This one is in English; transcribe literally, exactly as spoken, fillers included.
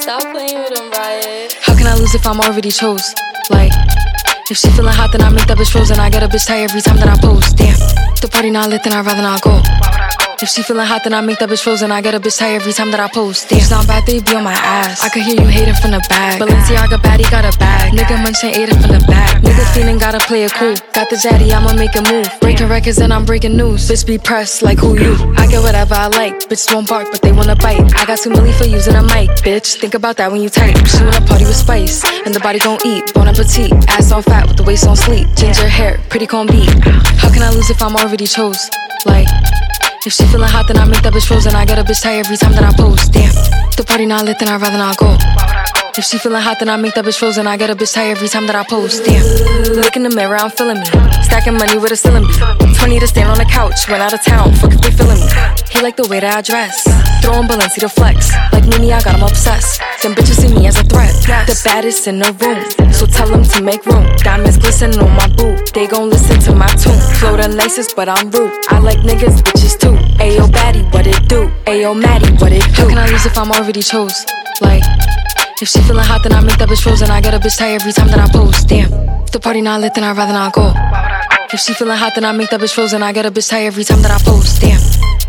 Stop playing with him, Riot. How can I lose if I'm already chose? Like, if she feeling hot, then I make that bitch frozen. I get a bitch tired every time that I post. Damn, if the party not lit, then I'd rather not go. If she feeling hot, then I make that bitch frozen. I get a bitch tired every time that I post. Damn, it's not bad, they be on my ass. I could hear you hating from the back. Balenciaga baddie got a bag. Nigga munchin' ate it from the back. Nigga feeling gotta play it cool. Got the zaddy, I'ma make a move. Breaking records and I'm breaking news. Bitch be pressed like who you? I get whatever I like. Bitches won't bark, but they wanna bite. I got two milli for using a mic, bitch. Think about that when you type. She wanna party with spice, and the body gon' eat. Bon appetit, ass on fat with the waist on sleep. Ginger hair, pretty con beat. How can I lose if I'm already chose? Like, if she feeling hot, then I make that bitch frozen. I get a bitch tired every time that I post. Damn, if the party not lit, then I'd rather not go. If she feeling hot, then I make that bitch frozen. I get a bitch tired every time that I post. Damn, look in the mirror, I'm feeling me. Stacking money with a ceiling beat. twenty to stand on the couch, went out of town, fuck if they feeling me. He like the way that I dress, throwing Balenci to flex. Like Mimi, I got him obsessed. Them bitches see me as a threat, the baddest in the room. So tell them to make room. Diamonds glisten on my boot, they gon' listen to my tune. Flow the nicest, but I'm rude. I like niggas, bitches too. Ayo baddie, what it do? Ayo Maddie, what it do? How can I lose if I'm already chose? Like, if she feeling hot, then I make that bitch frozen. I get a bitch tired every time that I post. Damn, if the party not lit, then I'd rather not go. If she feeling hot, then I make that bitch frozen. I get a bitch tired every time that I post. Damn.